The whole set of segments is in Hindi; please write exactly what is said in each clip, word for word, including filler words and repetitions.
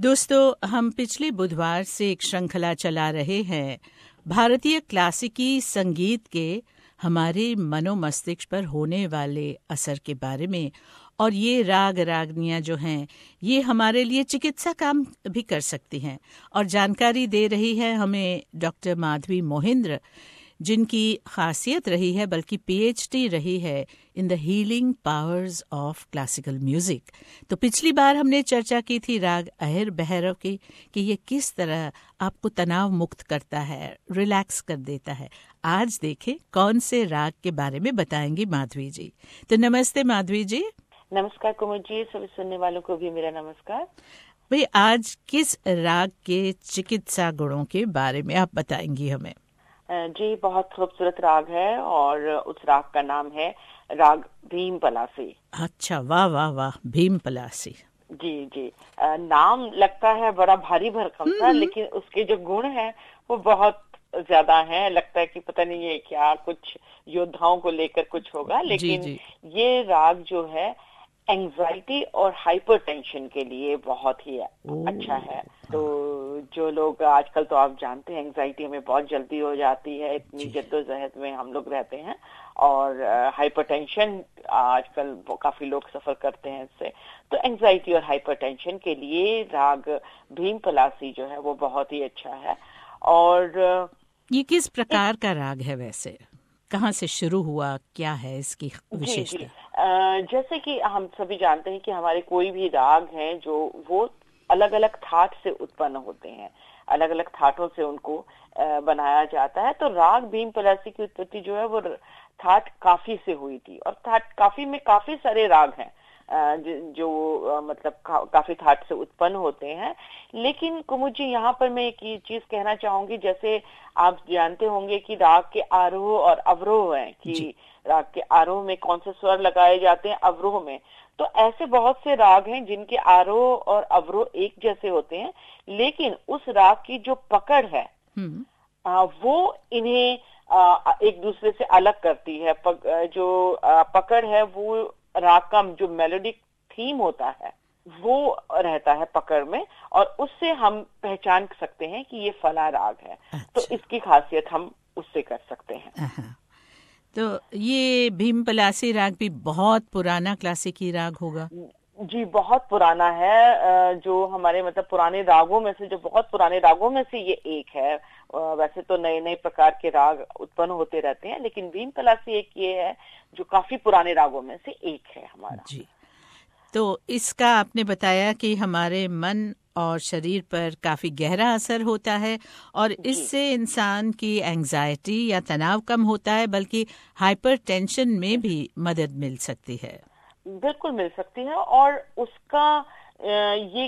दोस्तों, हम पिछले बुधवार से एक श्रृंखला चला रहे हैं भारतीय क्लासिकी संगीत के हमारे मनोमस्तिष्क पर होने वाले असर के बारे में। और ये राग रागनियाँ जो हैं, ये हमारे लिए चिकित्सा काम भी कर सकती हैं। और जानकारी दे रही है हमें डॉक्टर माधवी मोहिंद्र, जिनकी खासियत रही है, बल्कि पीएचडी रही है in the healing powers of classical music. तो पिछली बार हमने चर्चा की थी राग अहिर भैरव की, कि ये किस तरह आपको तनाव मुक्त करता है, रिलैक्स कर देता है। आज देखें कौन से राग के बारे में बताएंगी माधवी जी। तो नमस्ते माधवी जी। नमस्कार कुमुद जी, सभी सुनने वालों को भी मेरा नमस्कार। भाई, आज किस राग के चिकित्सा गुणों के बारे में आप बताएंगी हमें? जी, बहुत खूबसूरत राग है और उस राग का नाम है राग भीम पलासी। अच्छा, वाह वाह वाह, भीम पलासी। जी जी, नाम लगता है बड़ा भारी भरकम सा, लेकिन उसके जो गुण हैं वो बहुत ज्यादा हैं। लगता है कि पता नहीं है क्या, कुछ योद्धाओं को लेकर कुछ होगा, लेकिन जी, जी. ये राग जो है एंजाइटी और हाइपरटेंशन के लिए बहुत ही अच्छा है। तो जो लोग आजकल, तो आप जानते हैं एंजाइटी हमें बहुत जल्दी हो जाती है, इतनी जद्दोजहद में हम लोग रहते हैं, और हाइपरटेंशन आजकल काफी लोग सफर करते हैं इससे। तो एंजाइटी और हाइपरटेंशन के लिए राग भीम पलासी जो है वो बहुत ही अच्छा है। और ये किस प्रकार का राग है वैसे? कहाँ से शुरू हुआ, क्या है इसकी विशेषता? जी, जी। जैसे कि हम सभी जानते हैं कि हमारे कोई भी राग हैं जो वो अलग अलग थाट से उत्पन्न होते हैं, अलग अलग थाटों से उनको बनाया जाता है। तो राग भीम पलासी की उत्पत्ति जो है वो थाट काफी से हुई थी, और थाट काफी में काफी सारे राग हैं जो मतलब का, काफी थाट से उत्पन्न होते हैं। लेकिन कुमुद जी, यहाँ पर मैं एक चीज कहना चाहूंगी, जैसे आप जानते होंगे कि राग के आरोह और अवरोह हैं, कि राग के आरोह में कौन से स्वर लगाए जाते हैं, अवरोह में। तो ऐसे बहुत से राग हैं जिनके आरोह और अवरोह एक जैसे होते हैं, लेकिन उस राग की जो पकड़ है आ, वो इन्हें आ, एक दूसरे से अलग करती है। पक, जो आ, पकड़ है वो राग का जो मेलोडिक थीम होता है वो रहता है पकड़ में, और उससे हम पहचान सकते हैं कि ये फला राग है। अच्छा। तो इसकी खासियत हम उससे कर सकते हैं। तो ये भीम पलासी राग भी बहुत पुराना क्लासिकी राग होगा? जी, बहुत पुराना है। जो हमारे मतलब पुराने रागों में से, जो बहुत पुराने रागों में से ये एक है। वैसे तो नए नए प्रकार के राग उत्पन्न होते रहते हैं, लेकिन भीम पलासी एक ये है जो काफी पुराने रागों में से एक है हमारा। जी। तो इसका आपने बताया कि हमारे मन और शरीर पर काफी गहरा असर होता है, और इससे इंसान की एंजाइटी या तनाव कम होता है, बल्कि हाइपरटेंशन में भी मदद मिल सकती है। बिल्कुल मिल सकती है। और उसका ये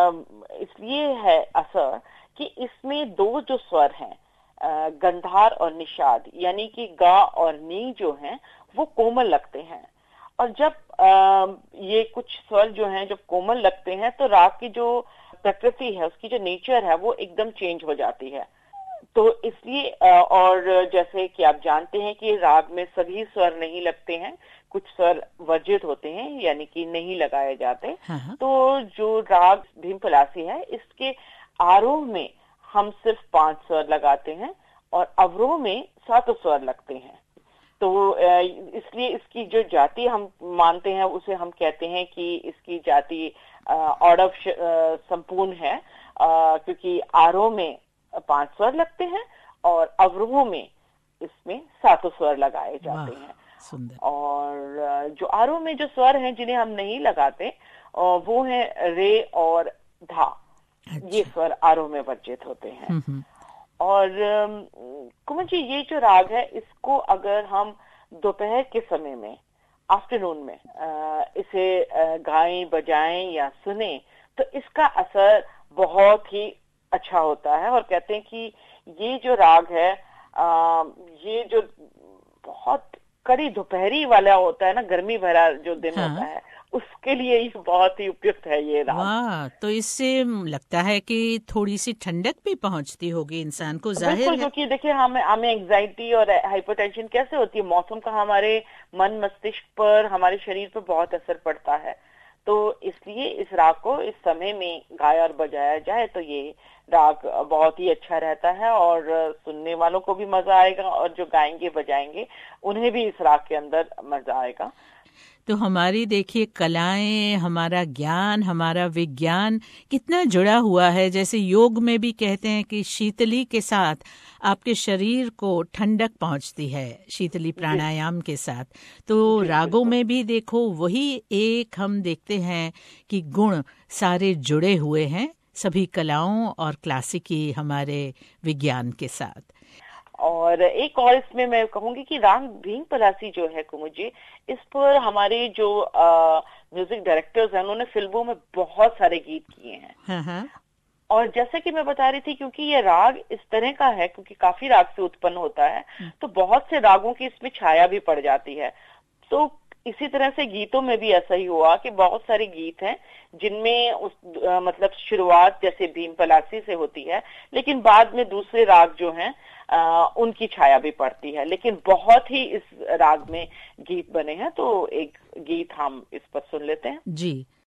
इसलिए है असर कि इसमें दो जो स्वर हैं, गंधार और निषाद, यानी कि गा और नी जो हैं वो कोमल लगते हैं। और जब आ, ये कुछ स्वर जो हैं जो कोमल लगते हैं, तो राग की जो प्रकृति है, उसकी जो नेचर है, वो एकदम चेंज हो जाती है। तो इसलिए, और जैसे कि आप जानते हैं कि राग में सभी स्वर नहीं लगते हैं, कुछ स्वर वर्जित होते हैं, यानी कि नहीं लगाए जाते। हाँ। तो जो राग भीम पलासी है, इसके आरोह में हम सिर्फ पांच स्वर लगाते हैं और अवरोह में सात स्वर लगते हैं। तो इसलिए इसकी जो जाति हम मानते हैं, उसे हम कहते हैं कि इसकी जाति औडव संपूर्ण है, क्योंकि आरोह में पांच स्वर लगते हैं और अवरोह में इसमें सात स्वर लगाए जाते हैं। सुंदर। और जो आरोह में जो स्वर हैं जिन्हें हम नहीं लगाते, वो है रे और धा। अच्छा। ये स्वर आरोह में वर्जित होते हैं। और कुमुद जी, ये जो राग है, इसको अगर हम दोपहर के समय में, आफ्टरनून में इसे गाएं, बजाएं या सुने, तो इसका असर बहुत ही अच्छा होता है। और कहते हैं कि ये जो राग है, ये जो बहुत कड़ी दोपहरी वाला होता है ना, गर्मी भरा जो दिन। हाँ। होता है, उसके लिए ये बहुत ही उपयुक्त है ये राग। वाह, तो इससे लगता है कि थोड़ी सी ठंडक भी पहुंचती होगी इंसान को, जाहिर है। क्योंकि देखिए, हमें हमें एंजाइटी और हाइपरटेंशन कैसे होती है, मौसम का हमारे मन मस्तिष्क पर, हमारे शरीर पर बहुत असर पड़ता है। तो इसलिए इस राग को इस समय में गाया और बजाया जाए तो ये राग बहुत ही अच्छा रहता है और सुनने वालों को भी मजा आएगा और जो गाएंगे बजाएंगे उन्हें भी इस राग के अंदर मजा आएगा। तो हमारी देखिए कलाएं, हमारा ज्ञान, हमारा विज्ञान कितना जुड़ा हुआ है। जैसे योग में भी कहते हैं कि शीतली के साथ आपके शरीर को ठंडक पहुंचती है, शीतली प्राणायाम के साथ। तो रागों में भी देखो वही एक हम देखते हैं कि गुण सारे जुड़े हुए हैं सभी कलाओं और क्लासिकी हमारे विज्ञान के साथ। और एक और इसमें मैं कहूंगी कि राग भीम पलासी जो है कुमुद जी, इस पर हमारे जो म्यूजिक डायरेक्टर्स हैं उन्होंने फिल्मों में बहुत सारे गीत किए हैं। हाँ हाँ। और जैसे कि मैं बता रही थी, क्योंकि ये राग इस तरह का है, क्योंकि काफी राग से उत्पन्न होता है, तो बहुत से रागों की इसमें छाया भी पड़ जाती है। तो इसी तरह से गीतों में भी ऐसा ही हुआ कि बहुत सारे गीत हैं जिनमें उस आ, मतलब शुरुआत जैसे भीम पलासी से होती है, लेकिन बाद में दूसरे राग जो हैं आ, उनकी छाया भी पड़ती है, लेकिन बहुत ही इस राग में गीत बने हैं। तो एक गीत हम इस पर सुन लेते हैं। जी